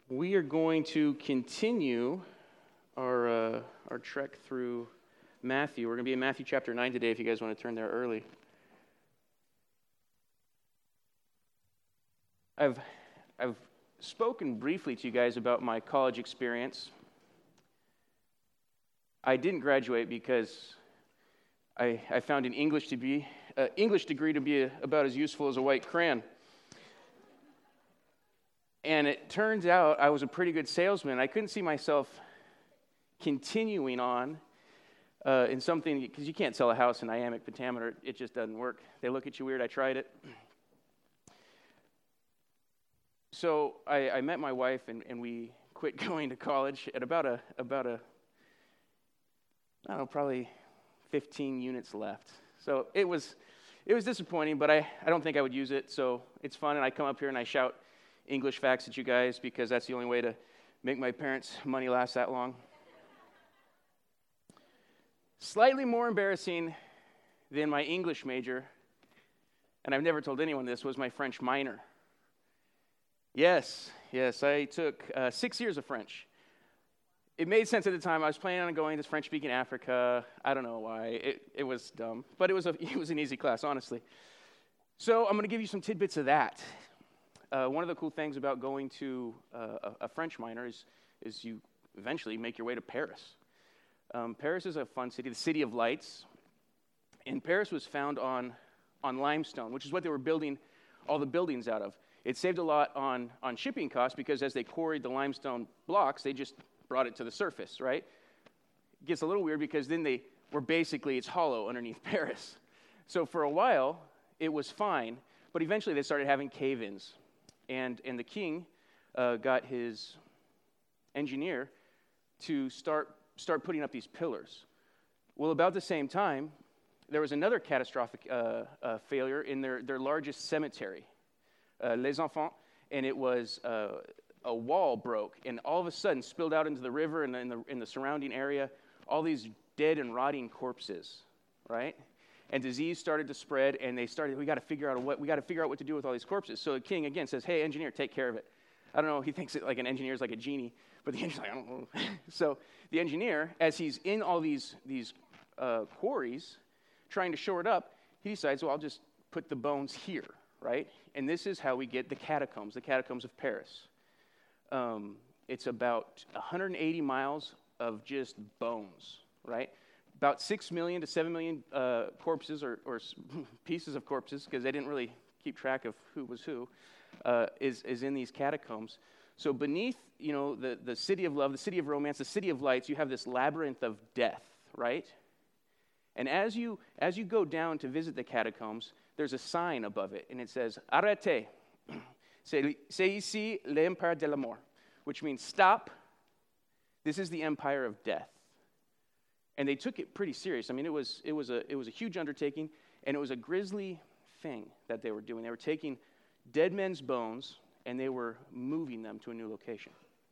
We are going to continue our trek through Matthew. We're going to be in Matthew chapter 9 today if you guys want to turn there early. I've spoken briefly to you guys about my college experience. I didn't graduate because I found an English degree to be about as useful as a white crayon. And it turns out I was a pretty good salesman. I couldn't see myself continuing on in something, because you can't sell a house in iambic pentameter. It just doesn't work. They look at you weird. I tried it. So I met my wife, and we quit going to college at about a I don't know, probably 15 units left. So it was disappointing, but I don't think I would use it. So it's fun, and I come up here and I shout English facts at you guys because that's the only way to make my parents' money last that long. Slightly more embarrassing than my English major, and I've never told anyone this, was my French minor. Yes, I took 6 years of French. It made sense at the time. I was planning on going to French-speaking Africa. I don't know why. It was dumb, but it was an easy class, honestly. So I'm going to give you some tidbits of that. One of the cool things about going to a French minor is you eventually make your way to Paris. Paris is a fun city, the city of lights. And Paris was found on limestone, which is what they were building all the buildings out of. It saved a lot on shipping costs because as they quarried the limestone blocks, they just brought it to the surface, right? It gets a little weird because then it's hollow underneath Paris. So for a while, it was fine, but eventually they started having cave-ins. And the king got his engineer to start putting up these pillars. Well, about the same time, there was another catastrophic failure in their largest cemetery, Les Enfants, and it was a wall broke, and all of a sudden spilled out into the river and in the surrounding area, all these dead and rotting corpses, right? And disease started to spread, and we got to figure out what to do with all these corpses. So the king again says, "Hey, engineer, take care of it." I don't know. He thinks like an engineer is like a genie, but the engineer's like, "I don't know." So the engineer, as he's in all these quarries, trying to shore it up, he decides, "Well, I'll just put the bones here, right?" And this is how we get the catacombs of Paris. It's about 180 miles of just bones, right? About 6 million to 7 million corpses or pieces of corpses, because they didn't really keep track of who was who, is in these catacombs. So beneath, the city of love, the city of romance, the city of lights, you have this labyrinth of death, right? And as you go down to visit the catacombs, there's a sign above it, and it says, "Arrêtez, c'est ici l'empire de la mort," which means stop. This is the empire of death. And they took it pretty serious. I mean, it was a huge undertaking, and it was a grisly thing that they were doing. They were taking dead men's bones, and they were moving them to a new location.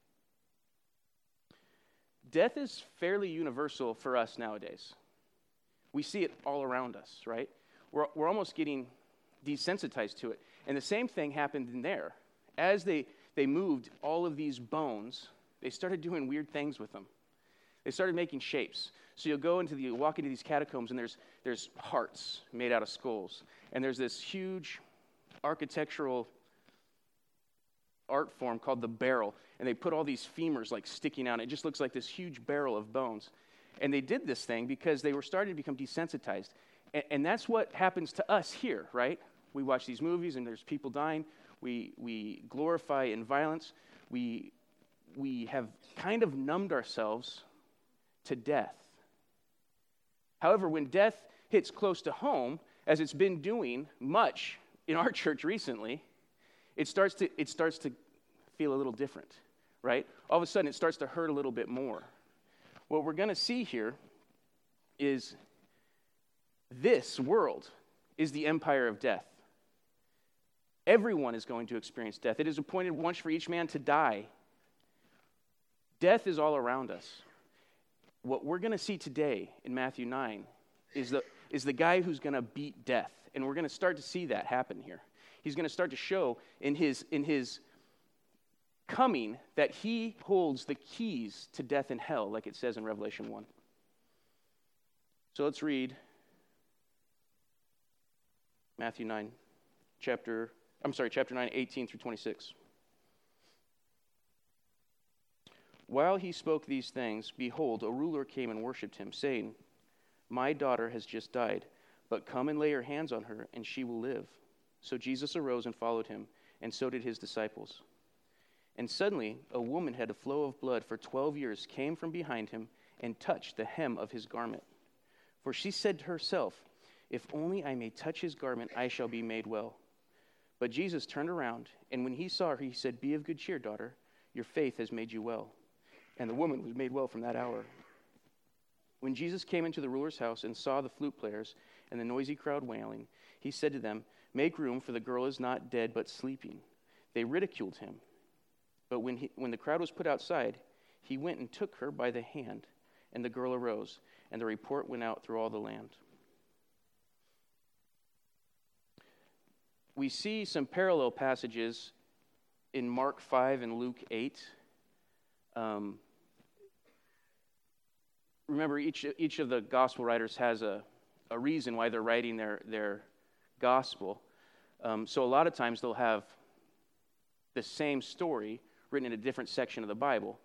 Death is fairly universal for us nowadays. We see it all around us, right? We're almost getting desensitized to it. And the same thing happened in there. As they moved all of these bones, they started doing weird things with them. They started making shapes. So you'll walk into these catacombs, and there's hearts made out of skulls. And there's this huge architectural art form called the barrel. And they put all these femurs like sticking out. It just looks like this huge barrel of bones. And they did this thing because they were starting to become desensitized. And that's what happens to us here, right? We watch these movies, and there's people dying. We glorify in violence. We have kind of numbed ourselves to death. However, when death hits close to home, as it's been doing much in our church recently, it starts to feel a little different, right? All of a sudden, it starts to hurt a little bit more. What we're going to see here is this world is the empire of death. Everyone is going to experience death. It is appointed once for each man to die. Death is all around us. What we're going to see today in Matthew 9 is the guy who's going to beat death. And we're going to start to see that happen here. He's going to start to show in his coming that he holds the keys to death and hell, like it says in Revelation 1. So let's read chapter 9, 18 through 26. While he spoke these things, behold, a ruler came and worshipped him, saying, My daughter has just died, but come and lay your hands on her, and she will live. So Jesus arose and followed him, and so did his disciples. And suddenly a woman had a flow of blood for 12 years, came from behind him, and touched the hem of his garment. For she said to herself, If only I may touch his garment, I shall be made well. But Jesus turned around, and when he saw her, he said, Be of good cheer, daughter, your faith has made you well. And the woman was made well from that hour. When Jesus came into the ruler's house and saw the flute players and the noisy crowd wailing, he said to them, Make room, for the girl is not dead but sleeping. They ridiculed him. But when the crowd was put outside, he went and took her by the hand, and the girl arose, and the report went out through all the land. We see some parallel passages in Mark 5 and Luke 8. Remember, each of the gospel writers has a reason why they're writing their gospel. So a lot of times they'll have the same story written in a different section of the Bible.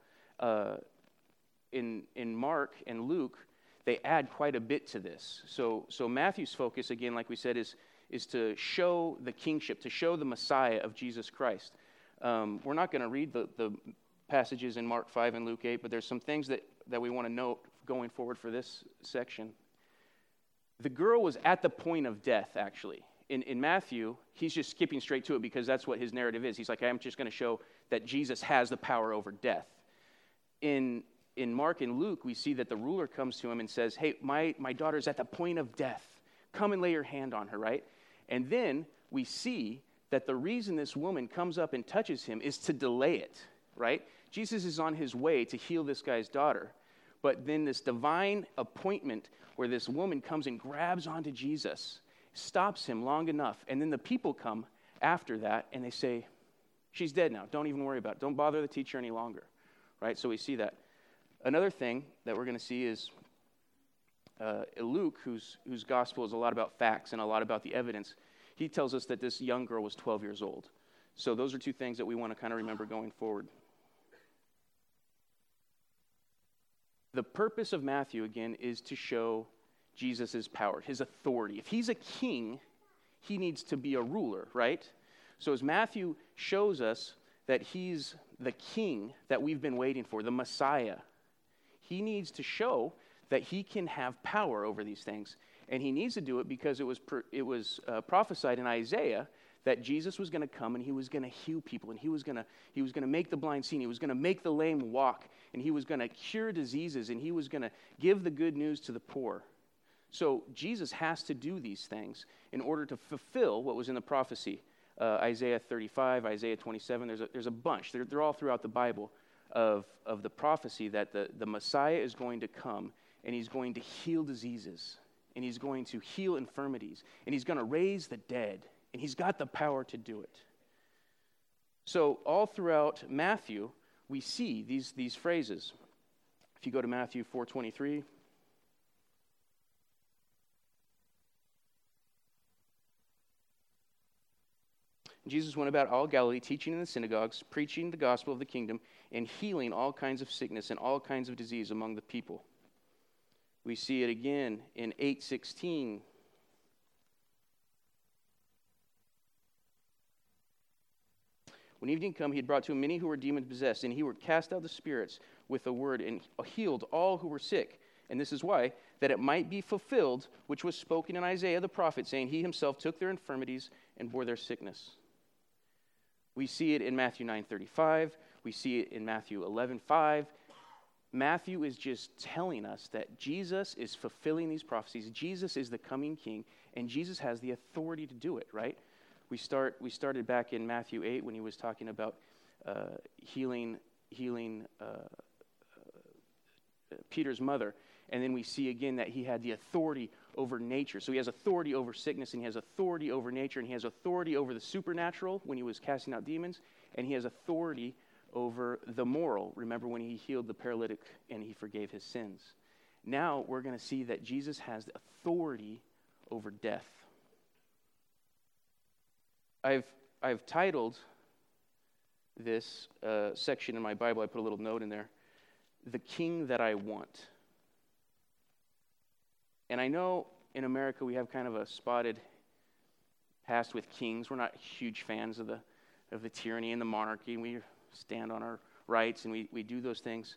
In Mark and Luke, they add quite a bit to this. So Matthew's focus, again, like we said, is to show the kingship, to show the Messiah of Jesus Christ. We're not going to read the passages in Mark 5 and Luke 8, but there's some things that we want to note going forward for this section. The girl was at the point of death, actually. In Matthew, he's just skipping straight to it because that's what his narrative is. He's like, I'm just going to show that Jesus has the power over death. In Mark and Luke, we see that the ruler comes to him and says, Hey, my daughter's at the point of death. Come and lay your hand on her, right? And then we see that the reason this woman comes up and touches him is to delay it, right? Jesus is on his way to heal this guy's daughter. But then this divine appointment where this woman comes and grabs onto Jesus, stops him long enough, and then the people come after that and they say, She's dead now. Don't even worry about it. Don't bother the teacher any longer, right? So we see that. Another thing that we're going to see is Luke, whose gospel is a lot about facts and a lot about the evidence, he tells us that this young girl was 12 years old. So those are two things that we want to kind of remember going forward. The purpose of Matthew, again, is to show Jesus' power, his authority. If he's a king, he needs to be a ruler, right? So as Matthew shows us that he's the king that we've been waiting for, the Messiah, he needs to show that he can have power over these things. And he needs to do it because it was prophesied in Isaiah that Jesus was going to come and he was going to heal people, and he was going to make the blind see, and he was going to make the lame walk, and he was going to cure diseases, and he was going to give the good news to the poor. So Jesus has to do these things in order to fulfill what was in the prophecy. Isaiah 35, Isaiah 27, there's a bunch. They're all throughout the Bible of the prophecy that the Messiah is going to come, and he's going to heal diseases, and he's going to heal infirmities, and he's going to raise the dead, and he's got the power to do it. So all throughout Matthew, we see these phrases. If you go to Matthew 4:23, Jesus went about all Galilee, teaching in the synagogues, preaching the gospel of the kingdom, and healing all kinds of sickness and all kinds of disease among the people. We see it again in 8:16. When evening came, he had brought to him many who were demon-possessed, and he would cast out the spirits with a word and healed all who were sick. And this is why, that it might be fulfilled, which was spoken in Isaiah the prophet, saying, He himself took their infirmities and bore their sickness. We see it in Matthew 9:35. We see it in Matthew 11:5. Matthew is just telling us that Jesus is fulfilling these prophecies. Jesus is the coming king, and Jesus has the authority to do it, right? We started back in Matthew 8 when he was talking about healing Peter's mother. And then we see again that he had the authority over nature. So he has authority over sickness, and he has authority over nature, and he has authority over the supernatural when he was casting out demons, and he has authority over the moral. Remember when he healed the paralytic and he forgave his sins. Now we're going to see that Jesus has the authority over death. I've titled this section in my Bible, I put a little note in there, "The King That I Want." And I know in America we have kind of a spotted past with kings. We're not huge fans of the tyranny and the monarchy. We stand on our rights and we do those things.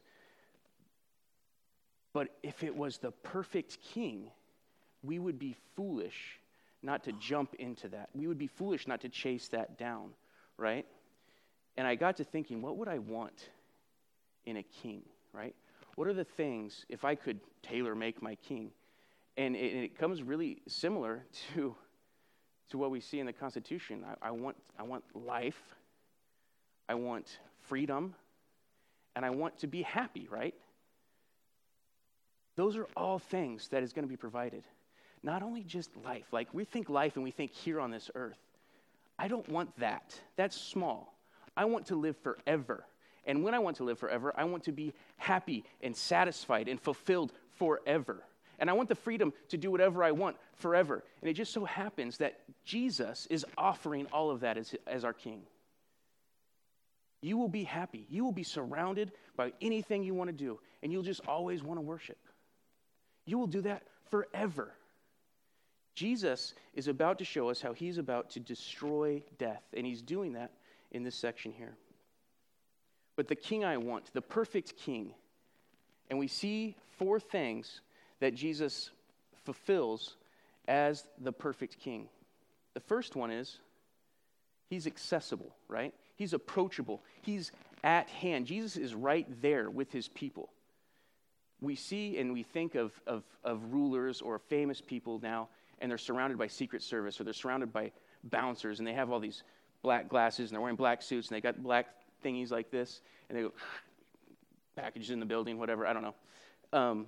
But if it was the perfect king, we would be foolish not to jump into that. We would be foolish not to chase that down, right? And I got to thinking, what would I want in a king, right? What are the things, if I could tailor make my king? And it comes really similar to what we see in the Constitution. I want life, I want freedom, and I want to be happy, right? Those are all things that is going to be provided. Not only just life. Like we think life and we think here on this earth. I don't want that. That's small. I want to live forever. And when I want to live forever, I want to be happy and satisfied and fulfilled forever. And I want the freedom to do whatever I want forever. And it just so happens that Jesus is offering all of that as our King. You will be happy. You will be surrounded by anything you want to do. And you'll just always want to worship. You will do that forever. Jesus is about to show us how he's about to destroy death. And he's doing that in this section here. But the king I want, the perfect king. And we see 4 things that Jesus fulfills as the perfect king. The first one is he's accessible, right? He's approachable. He's at hand. Jesus is right there with his people. We see and we think of rulers or famous people now, and they're surrounded by Secret Service, or they're surrounded by bouncers, and they have all these black glasses, and they're wearing black suits, and they got black thingies like this, and they go, packages in the building, whatever, I don't know.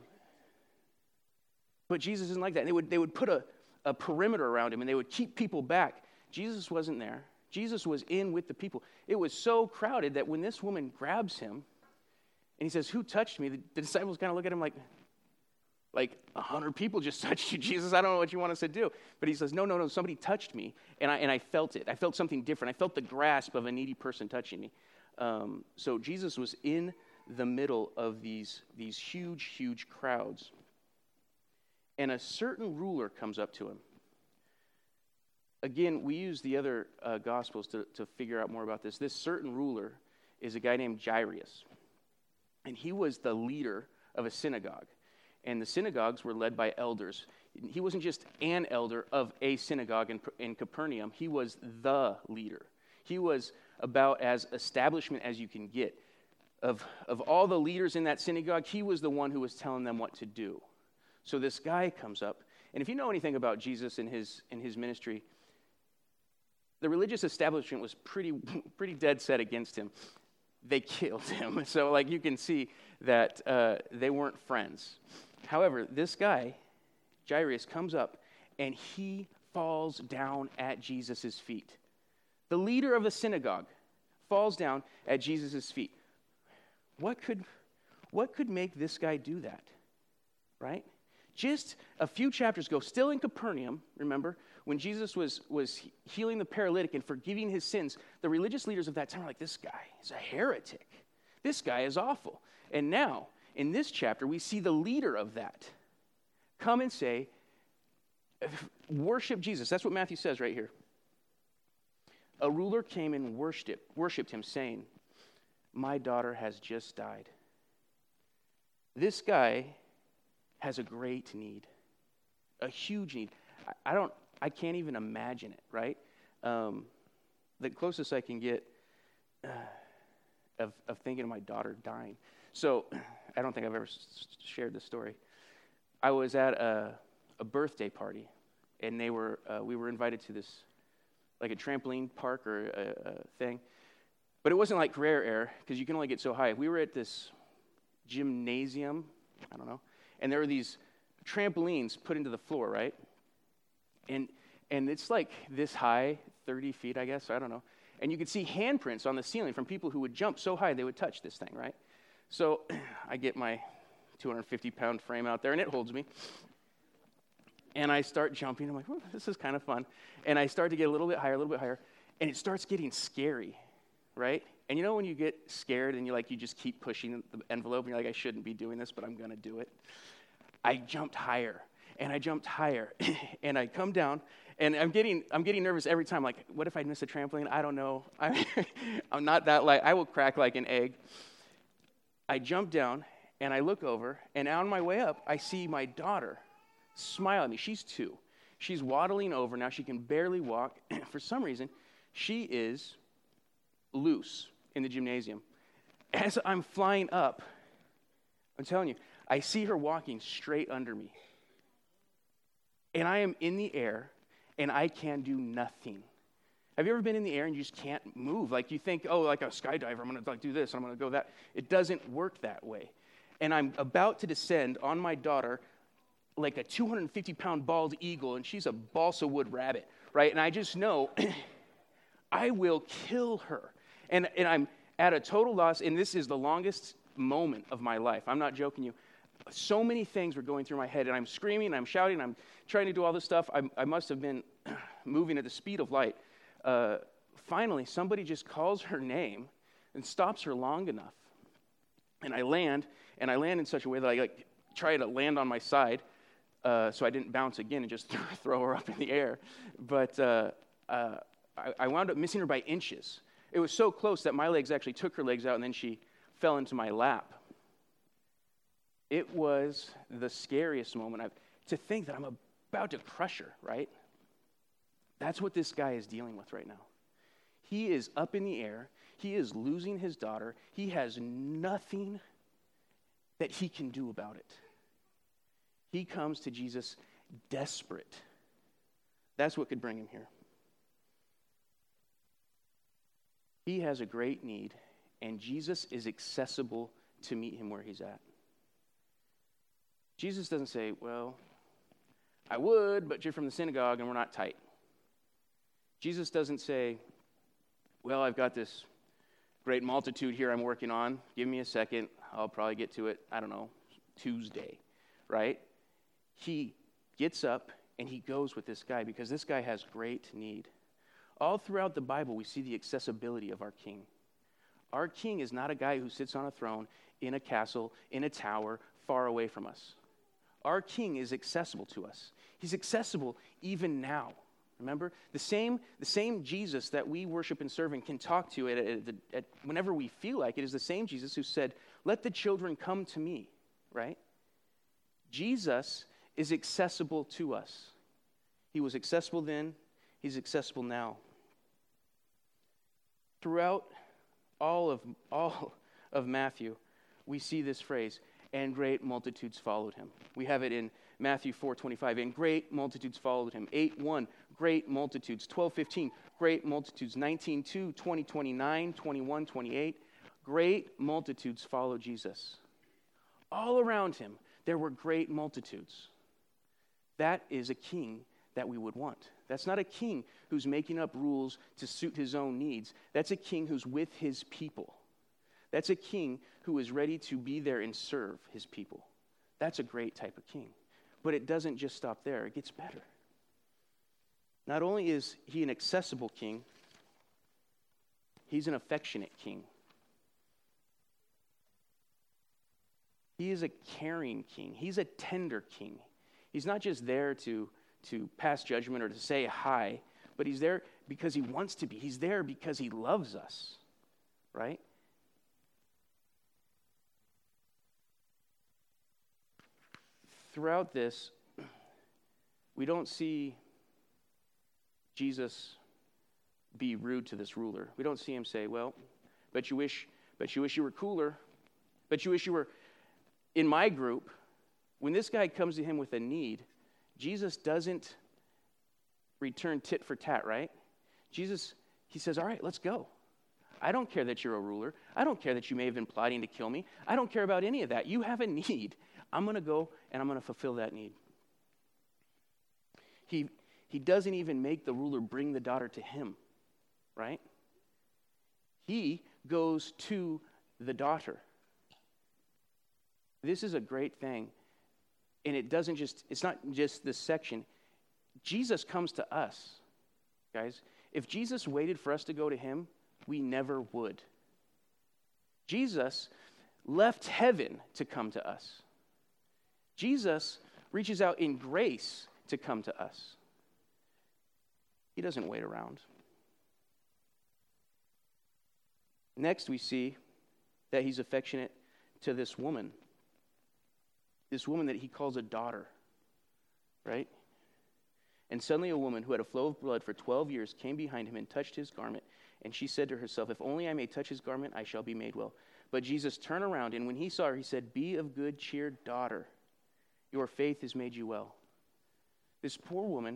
But Jesus isn't like that. And they would put a perimeter around him, and they would keep people back. Jesus wasn't there. Jesus was in with the people. It was so crowded that when this woman grabs him, and he says, "Who touched me?" The disciples kind of look at him like 100 people just touched you, Jesus. I don't know what you want us to do. But he says, no, somebody touched me, and I felt it. I felt something different. I felt the grasp of a needy person touching me. So Jesus was in the middle of these huge, huge crowds. And a certain ruler comes up to him. Again, we use the other Gospels to figure out more about this. This certain ruler is a guy named Jairus. And he was the leader of a synagogue. And the synagogues were led by elders. He wasn't just an elder of a synagogue in Capernaum. He was the leader. He was about as establishment as you can get. Of all the leaders in that synagogue, he was the one who was telling them what to do. So this guy comes up. And if you know anything about Jesus and his ministry, the religious establishment was pretty dead set against him. They killed him. So you can see that they weren't friends. However, this guy, Jairus, comes up and he falls down at Jesus' feet. The leader of the synagogue falls down at Jesus' feet. What could make this guy do that? Right? Just a few chapters ago, still in Capernaum, remember, when Jesus was healing the paralytic and forgiving his sins, the religious leaders of that time were like, this guy is a heretic. This guy is awful. And now, in this chapter, we see the leader of that come and say, worship Jesus. That's what Matthew says right here. A ruler came and worshipped him, saying, my daughter has just died. This guy has a great need, a huge need. I can't even imagine it, right? The closest I can get of thinking of my daughter dying. So I don't think I've ever shared this story. I was at a birthday party, and we were invited to this, like a trampoline park or a thing. But it wasn't like rare air, because you can only get so high. We were at this gymnasium, I don't know, and there were these trampolines put into the floor, right? And it's like this high, 30 feet, I guess, I don't know. And you could see handprints on the ceiling from people who would jump so high they would touch this thing, right? So I get my 250-pound frame out there, and it holds me. And I start jumping. I'm like, this is kind of fun. And I start to get a little bit higher, and it starts getting scary, right? And you know when you get scared and you just keep pushing the envelope, and you're like, I shouldn't be doing this, but I'm going to do it. I jumped higher, and and I come down, and I'm getting nervous every time. Like, what if I miss a trampoline? I don't know. I'm not that light. I will crack like an egg. I jump down, and I look over, and on my way up, I see my daughter smile at me. She's 2. She's waddling over. Now she can barely walk. For some reason, she is loose in the gymnasium. As I'm flying up, I'm telling you, I see her walking straight under me. And I am in the air, and I can do nothing. Have you ever been in the air and you just can't move? Like you think, oh, like a skydiver, I'm going to do this, I'm going to go that. It doesn't work that way. And I'm about to descend on my daughter like a 250-pound bald eagle, and she's a balsa wood rabbit, right? And I just know I will kill her. And I'm at a total loss, and this is the longest moment of my life. I'm not joking you. So many things were going through my head, and I'm screaming, I'm shouting, I'm trying to do all this stuff. I must have been moving at the speed of light. Finally, somebody just calls her name and stops her long enough. And I land in such a way that I try to land on my side, so I didn't bounce again and just throw her up in the air. But I wound up missing her by inches. It was so close that my legs actually took her legs out, and then she fell into my lap. It was the scariest moment. To think that I'm about to crush her, right? That's what this guy is dealing with right now. He is up in the air. He is losing his daughter. He has nothing that he can do about it. He comes to Jesus desperate. That's what could bring him here. He has a great need, and Jesus is accessible to meet him where he's at. Jesus doesn't say, well, I would, but you're from the synagogue and we're not tight. Jesus doesn't say, well, I've got this great multitude here I'm working on. Give me a second. I'll probably get to it, I don't know, Tuesday, right? He gets up and he goes with this guy because this guy has great need. All throughout the Bible, we see the accessibility of our King. Our King is not a guy who sits on a throne, in a castle, in a tower, far away from us. Our King is accessible to us. He's accessible even now. Remember? The same Jesus that we worship and serve and can talk to at whenever we feel like it is the same Jesus who said, let the children come to me, right? Jesus is accessible to us. He was accessible then. He's accessible now. Throughout all of Matthew, we see this phrase, and great multitudes followed him. We have it in Matthew 4:25, and great multitudes followed him. 8:1, great multitudes. 12:15, great multitudes. 19:2, 20:29, 21:28, great multitudes followed Jesus. All around him, there were great multitudes. That is a king that we would want. That's not a king who's making up rules to suit his own needs. That's a king who's with his people. That's a king who is ready to be there and serve his people. That's a great type of king. But it doesn't just stop there. It gets better. Not only is he an accessible king, he's an affectionate king. He is a caring king. He's a tender king. He's not just there to pass judgment or to say hi, but he's there because he wants to be. He's there because he loves us, right? Throughout this, we don't see Jesus be rude to this ruler. We don't see him say, well, bet you wish you were cooler. Bet you wish you were in my group. When this guy comes to him with a need, Jesus doesn't return tit for tat, right? Jesus, he says, all right, let's go. I don't care that you're a ruler. I don't care that you may have been plotting to kill me. I don't care about any of that. You have a need. I'm going to go and I'm going to fulfill that need. He doesn't even make the ruler bring the daughter to him, right? He goes to the daughter. This is a great thing. And it's not just this section. Jesus comes to us, guys. If Jesus waited for us to go to him, we never would. Jesus left heaven to come to us. Jesus reaches out in grace to come to us. He doesn't wait around. Next, we see that he's affectionate to this woman that he calls a daughter, right? And suddenly a woman who had a flow of blood for 12 years came behind him and touched his garment. And she said to herself, if only I may touch his garment, I shall be made well. But Jesus turned around, and when he saw her, he said, be of good cheer, daughter. Your faith has made you well. This poor woman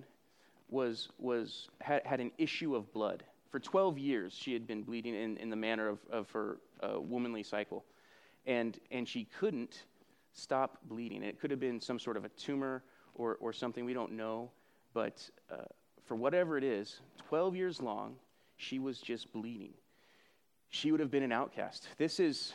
had an issue of blood. For 12 years, she had been bleeding in the manner of her womanly cycle. And she couldn't stop bleeding. It could have been some sort of a tumor or something, we don't know. But for whatever it is, 12 years long, she was just bleeding. She would have been an outcast. This is,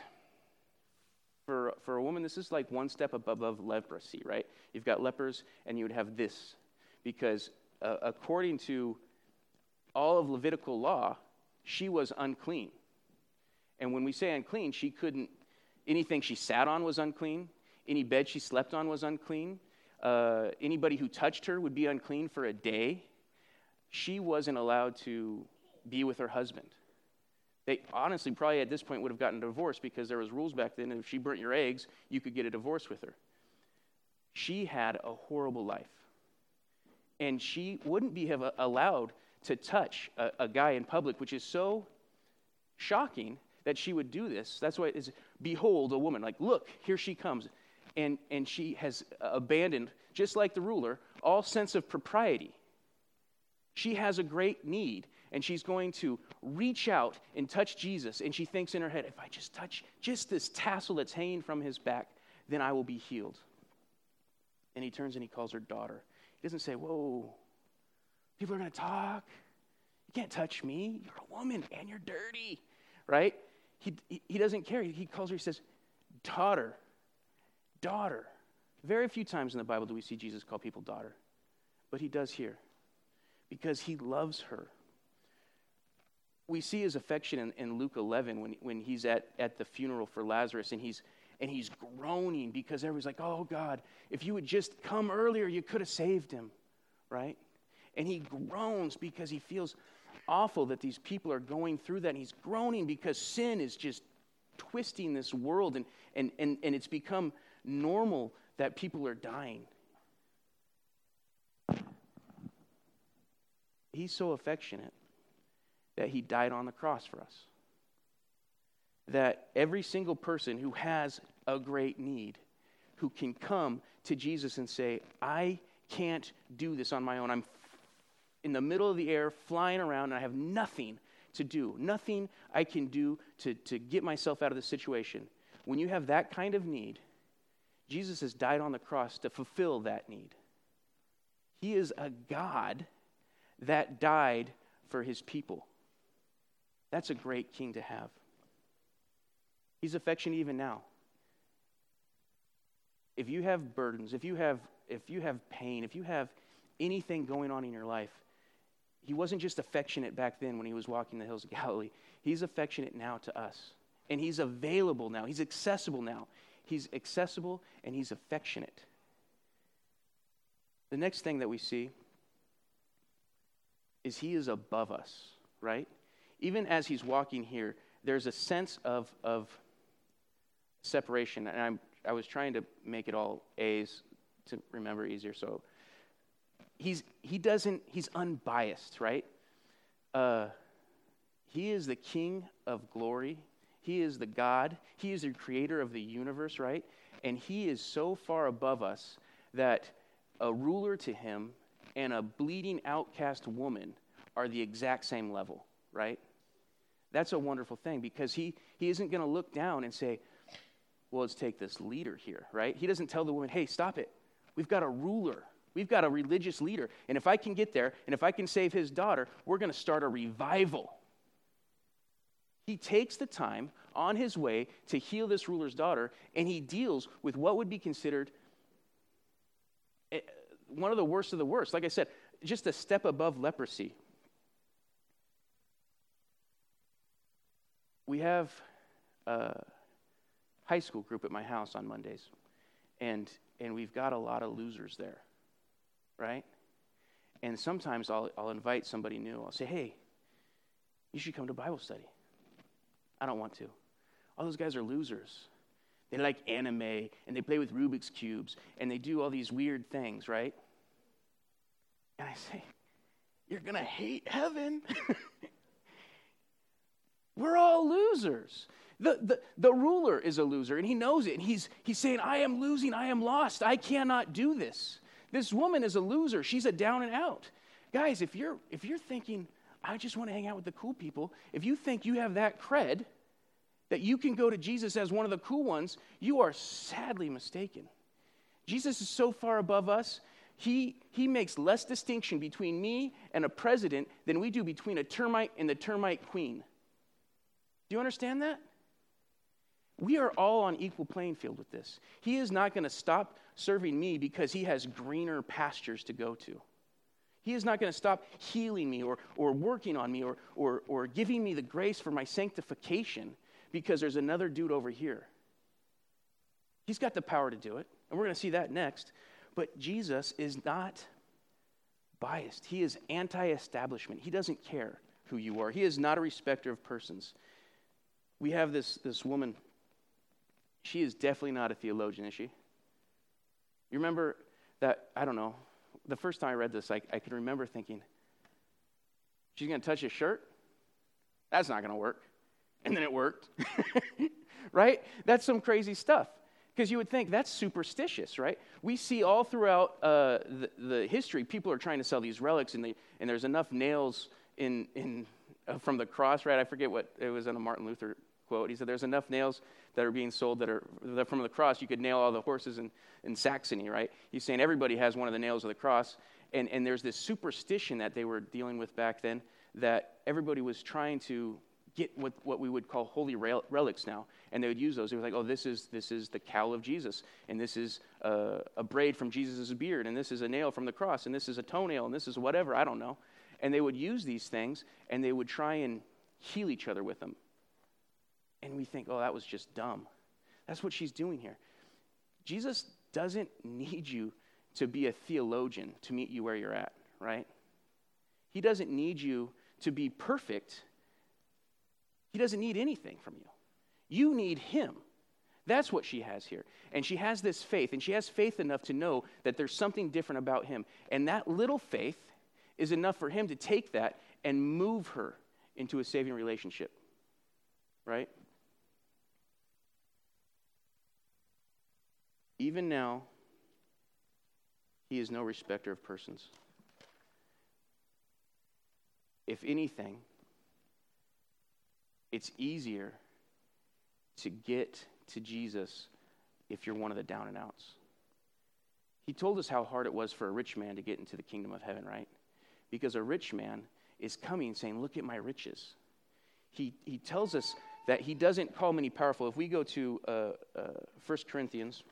for a woman, this is like one step above leprosy, right? You've got lepers, and you would have this. Because according to all of Levitical law, she was unclean. And when we say unclean, she couldn't, anything she sat on was unclean. Any bed she slept on was unclean. Anybody who touched her would be unclean for a day. She wasn't allowed to be with her husband. They honestly probably at this point would have gotten divorced because there was rules back then, and if she burnt your eggs, you could get a divorce with her. She had a horrible life. And she wouldn't be allowed to touch a guy in public, which is so shocking that she would do this. That's why it is, behold, a woman. Like, look, here she comes. And she has abandoned, just like the ruler, all sense of propriety. She has a great need, and she's going to reach out and touch Jesus. And she thinks in her head, if I just touch just this tassel that's hanging from his back, then I will be healed. And he turns and he calls her daughter. He doesn't say, whoa, people are going to talk. You can't touch me. You're a woman and you're dirty, right? He doesn't care. He calls her, he says, daughter. Daughter. Very few times in the Bible do we see Jesus call people daughter. But he does here. Because he loves her. We see his affection in Luke 11 when he's at the funeral for Lazarus, and he's groaning because everybody's like, oh God, if you would just come earlier, you could have saved him, right? And he groans because he feels awful that these people are going through that, and he's groaning because sin is just twisting this world, and it's become normal that people are dying. He's so affectionate that he died on the cross for us. That every single person who has a great need, who can come to Jesus and say, I can't do this on my own. I'm in the middle of the air, flying around, and I have nothing to do. Nothing I can do to get myself out of the situation. When you have that kind of need, Jesus has died on the cross to fulfill that need. He is a God that died for his people. That's a great king to have. He's affectionate even now. If you have burdens, if you have pain, if you have anything going on in your life, he wasn't just affectionate back then when he was walking the hills of Galilee. He's affectionate now to us. And he's available now. He's accessible now. He's accessible and he's affectionate. The next thing that we see is he is above us, right? Even as he's walking here, there's a sense of separation. And I was trying to make it all A's to remember easier. So he's unbiased, right? He is the King of glory. He is the God. He is the creator of the universe, right? And he is so far above us that a ruler to him and a bleeding outcast woman are the exact same level, right? That's a wonderful thing because he isn't going to look down and say, well, let's take this leader here, right? He doesn't tell the woman, hey, stop it. We've got a ruler. We've got a religious leader. And if I can get there and if I can save his daughter, we're going to start a revival. He takes the time on his way to heal this ruler's daughter, and he deals with what would be considered one of the worst of the worst. Like I said, just a step above leprosy. We have a high school group at my house on Mondays, and we've got a lot of losers there, right? And sometimes I'll invite somebody new. I'll say, hey, you should come to Bible study. I don't want to. All those guys are losers. They like anime, and they play with Rubik's Cubes, and they do all these weird things, right? And I say, you're going to hate heaven. We're all losers. The ruler is a loser, and he knows it. And he's saying, I am losing, I am lost, I cannot do this. This woman is a loser. She's a down and out. Guys, if you're thinking, I just want to hang out with the cool people, if you think you have that cred, that you can go to Jesus as one of the cool ones, you are sadly mistaken. Jesus is so far above us, he makes less distinction between me and a president than we do between a termite and the termite queen. Do you understand that? We are all on equal playing field with this. He is not going to stop serving me because he has greener pastures to go to. He is not going to stop healing me or working on me or giving me the grace for my sanctification because there's another dude over here. He's got the power to do it, and we're going to see that next. But Jesus is not biased. He is anti-establishment. He doesn't care who you are. He is not a respecter of persons. We have this woman. She is definitely not a theologian, is she? You remember that, I don't know, the first time I read this, I can remember thinking, she's going to touch his shirt? That's not going to work. And then it worked. Right? That's some crazy stuff. Because you would think that's superstitious, right? We see all throughout the history, people are trying to sell these relics, and there's enough nails in from the cross, right? I forget what, it was in a Martin Luther quote. He said there's enough nails that are being sold that from the cross, you could nail all the horses in Saxony, right? He's saying everybody has one of the nails of the cross, and there's this superstition that they were dealing with back then that everybody was trying to get what we would call holy relics now, and they would use those. They were like, oh, this is the cowl of Jesus, and this is a braid from Jesus' beard, and this is a nail from the cross, and this is a toenail, and this is whatever, I don't know. And they would use these things, and they would try and heal each other with them. And we think, oh, that was just dumb. That's what she's doing here. Jesus doesn't need you to be a theologian to meet you where you're at, right? He doesn't need you to be perfect. He doesn't need anything from you. You need him. That's what she has here. And she has this faith, and she has faith enough to know that there's something different about him. And that little faith is enough for him to take that and move her into a saving relationship, right? Even now, he is no respecter of persons. If anything, it's easier to get to Jesus if you're one of the down and outs. He told us how hard it was for a rich man to get into the kingdom of heaven, right? Because a rich man is coming saying, look at my riches. He tells us that he doesn't call many powerful. If we go to 1 Corinthians,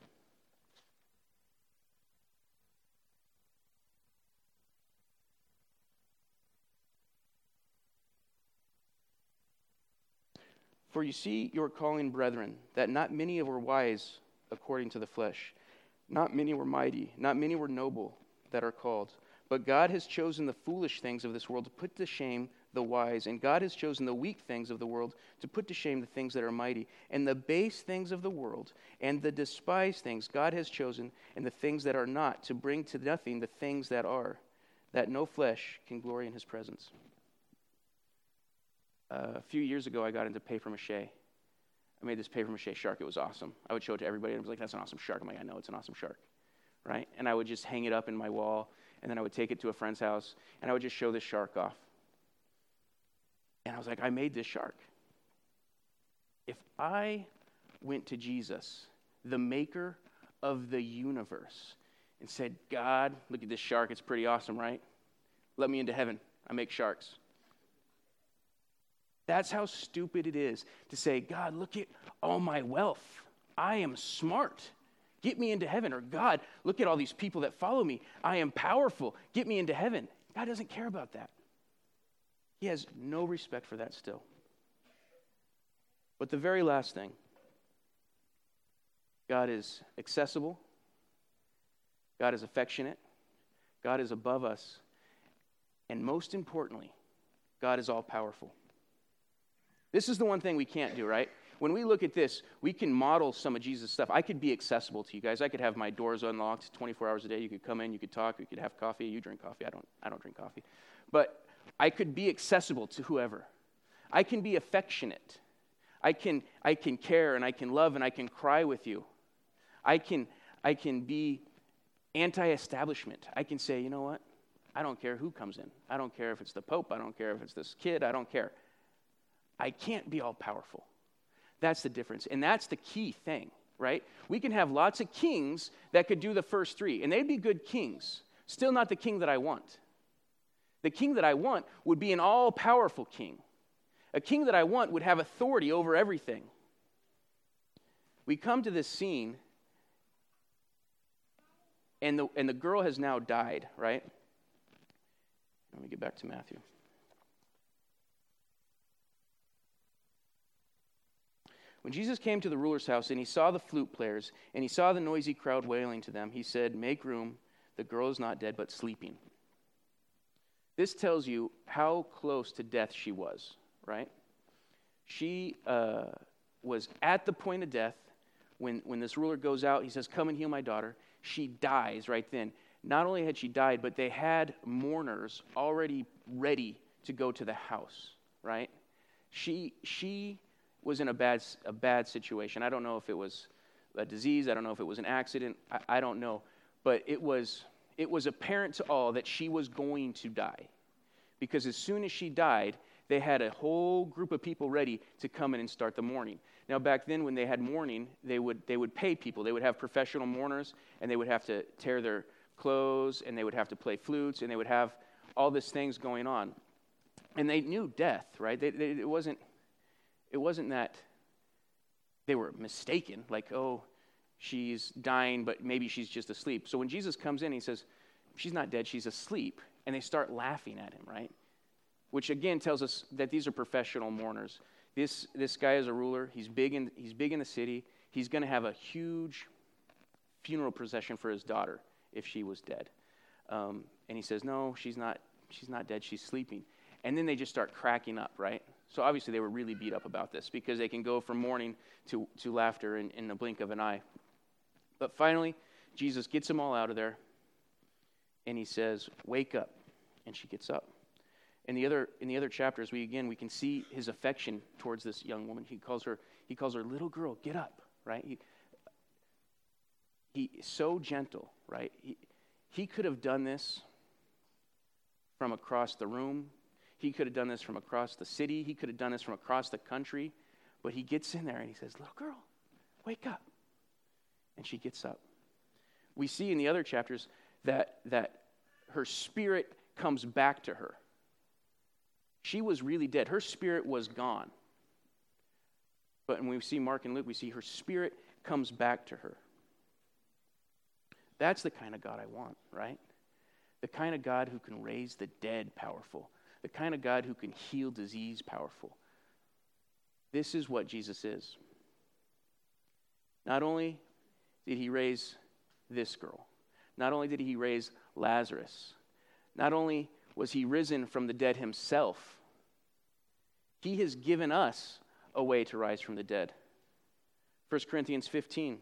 for you see your calling, brethren, that not many were wise according to the flesh. Not many were mighty, not many were noble that are called. But God has chosen the foolish things of this world to put to shame the wise. And God has chosen the weak things of the world to put to shame the things that are mighty. And the base things of the world and the despised things God has chosen, and the things that are not, to bring to nothing the things that are, that no flesh can glory in his presence. A few years ago, I got into papier-mâché. I made this papier-mâché shark. It was awesome. I would show it to everybody, and I was like, that's an awesome shark. I'm like, I know it's an awesome shark, right? And I would just hang it up in my wall, and then I would take it to a friend's house, and I would just show this shark off. And I was like, I made this shark. If I went to Jesus, the maker of the universe, and said, God, look at this shark. It's pretty awesome, right? Let me into heaven. I make sharks. That's how stupid it is to say, God, look at all my wealth. I am smart. Get me into heaven. Or God, look at all these people that follow me. I am powerful. Get me into heaven. God doesn't care about that. He has no respect for that still. But the very last thing, God is accessible. God is affectionate. God is above us. And most importantly, God is all-powerful. This is the one thing we can't do, right? When we look at this, we can model some of Jesus' stuff. I could be accessible to you guys. I could have my doors unlocked 24 hours a day. You could come in, you could talk, you could have coffee. You drink coffee. I don't drink coffee. But I could be accessible to whoever. I can be affectionate. I can care and I can love and I can cry with you. I can be anti-establishment. I can say, you know what? I don't care who comes in. I don't care if it's the Pope. I don't care if it's this kid. I don't care. I can't be all powerful. That's the difference. And that's the key thing, right? We can have lots of kings that could do the first three, and they'd be good kings. Still not the king that I want. The king that I want would be an all-powerful king. A king that I want would have authority over everything. We come to this scene, and the girl has now died, right? Let me get back to Matthew. When Jesus came to the ruler's house and he saw the flute players and he saw the noisy crowd wailing to them, he said, "Make room, the girl is not dead but sleeping." This tells you how close to death she was, right? She was at the point of death when this ruler goes out. He says, "Come and heal my daughter." She dies right then. Not only had she died, but they had mourners already ready to go to the house, right? She was in a bad situation. I don't know if it was a disease. I don't know if it was an accident. I don't know. But it was apparent to all that she was going to die. Because as soon as she died, they had a whole group of people ready to come in and start the mourning. Now, back then when they had mourning, they would pay people. They would have professional mourners, and they would have to tear their clothes, and they would have to play flutes, and they would have all these things going on. And they knew death, right? It wasn't that they were mistaken, like, oh, she's dying, but maybe she's just asleep. So when Jesus comes in, he says, she's not dead, she's asleep. And they start laughing at him, right? Which again tells us that these are professional mourners. This guy is a ruler. He's big in the city. He's going to have a huge funeral procession for his daughter if she was dead. And he says, no, she's not dead, she's sleeping. And then they just start cracking up, right? So obviously they were really beat up about this because they can go from mourning to laughter in the blink of an eye. But finally, Jesus gets them all out of there, and he says, "Wake up." And she gets up. In the other chapters, we can see his affection towards this young woman. He calls her little girl, get up, right? He is so gentle, right? He could have done this from across the room. He could have done this from across the city. He could have done this from across the country. But he gets in there and he says, "Little girl, wake up." And she gets up. We see in the other chapters that her spirit comes back to her. She was really dead. Her spirit was gone. But when we see Mark and Luke, we see her spirit comes back to her. That's the kind of God I want, right? The kind of God who can raise the dead powerful. The kind of God who can heal disease powerful. This is what Jesus is. Not only did he raise this girl, not only did he raise Lazarus, not only was he risen from the dead himself, he has given us a way to rise from the dead. 1 Corinthians 15.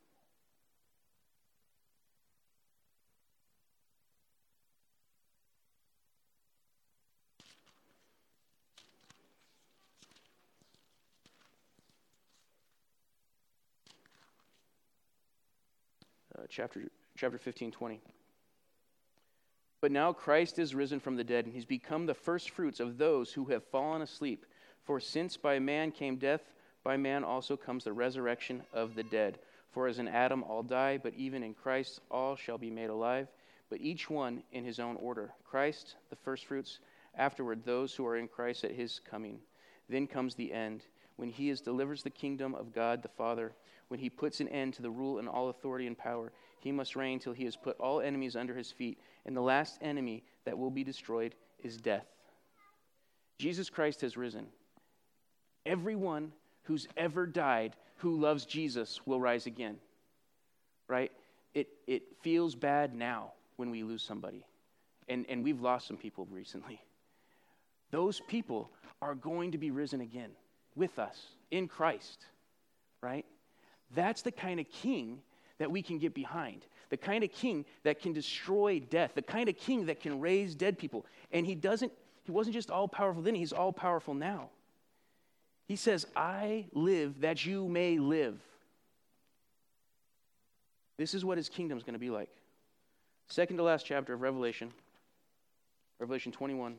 Chapter 15, 20. But now Christ is risen from the dead, and he's become the first fruits of those who have fallen asleep. For since by man came death, by man also comes the resurrection of the dead. For as in Adam all die, but even in Christ all shall be made alive, but each one in his own order. Christ, the first fruits, afterward those who are in Christ at his coming. Then comes the end, when he delivers the kingdom of God the Father, when he puts an end to the rule and all authority and power. He must reign till he has put all enemies under his feet. And the last enemy that will be destroyed is death. Jesus Christ has risen. Everyone who's ever died who loves Jesus will rise again. Right? It feels bad now when we lose somebody. And we've lost some people recently. Those people are going to be risen again with us in Christ, right? That's the kind of king that we can get behind, the kind of king that can destroy death, the kind of king that can raise dead people. And he wasn't just all powerful then, he's all powerful now. He says, I live that you may live. This is what his kingdom is going to be like. Second to last chapter of Revelation 21.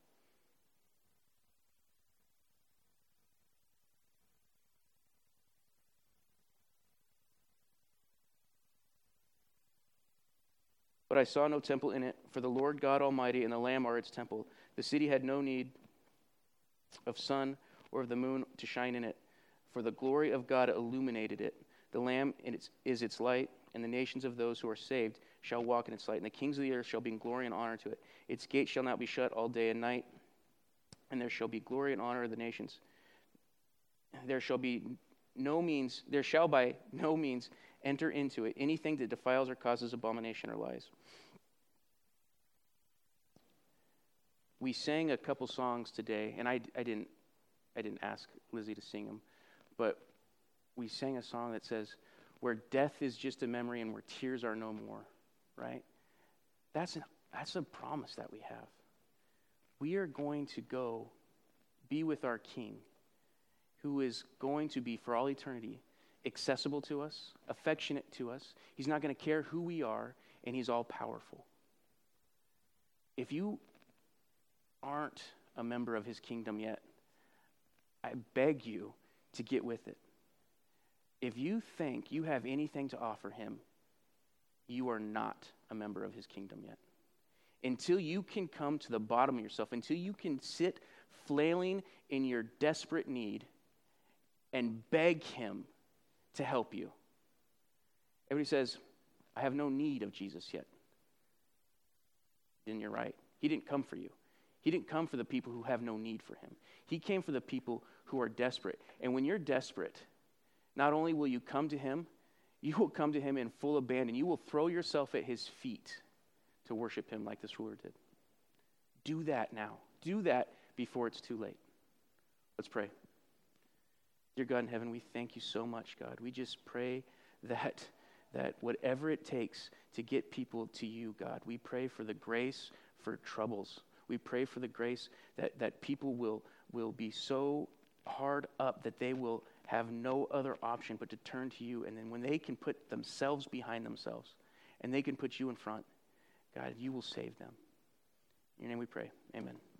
But I saw no temple in it, for the Lord God Almighty and the Lamb are its temple. The city had no need of sun or of the moon to shine in it, for the glory of God illuminated it. The Lamb is its light, and the nations of those who are saved shall walk in its light. And the kings of the earth shall bring glory and honor to it. Its gates shall not be shut all day and night, and there shall be glory and honor of the nations. There shall by no means enter into it anything that defiles or causes abomination or lies. We sang a couple songs today, and I didn't ask Lizzie to sing them, but we sang a song that says, where death is just a memory and where tears are no more, right? That's a promise that we have. We are going to go be with our King, who is going to be for all eternity accessible to us, affectionate to us. He's not going to care who we are, and he's all powerful. If you aren't a member of his kingdom yet, I beg you to get with it. If you think you have anything to offer him, you are not a member of his kingdom yet. Until you can come to the bottom of yourself, until you can sit flailing in your desperate need and beg him to help you. Everybody says, I have no need of Jesus yet. Then you're right. He didn't come for you. He didn't come for the people who have no need for him. He came for the people who are desperate. And when you're desperate, not only will you come to him, you will come to him in full abandon. You will throw yourself at his feet to worship him like this ruler did. Do that now. Do that before it's too late. Let's pray. Dear God in heaven, we thank you so much, God. We just pray that whatever it takes to get people to you, God, we pray for the grace for troubles. We pray for the grace that people will be so hard up that they will have no other option but to turn to you. And then when they can put themselves behind themselves and they can put you in front, God, you will save them. In your name we pray. Amen.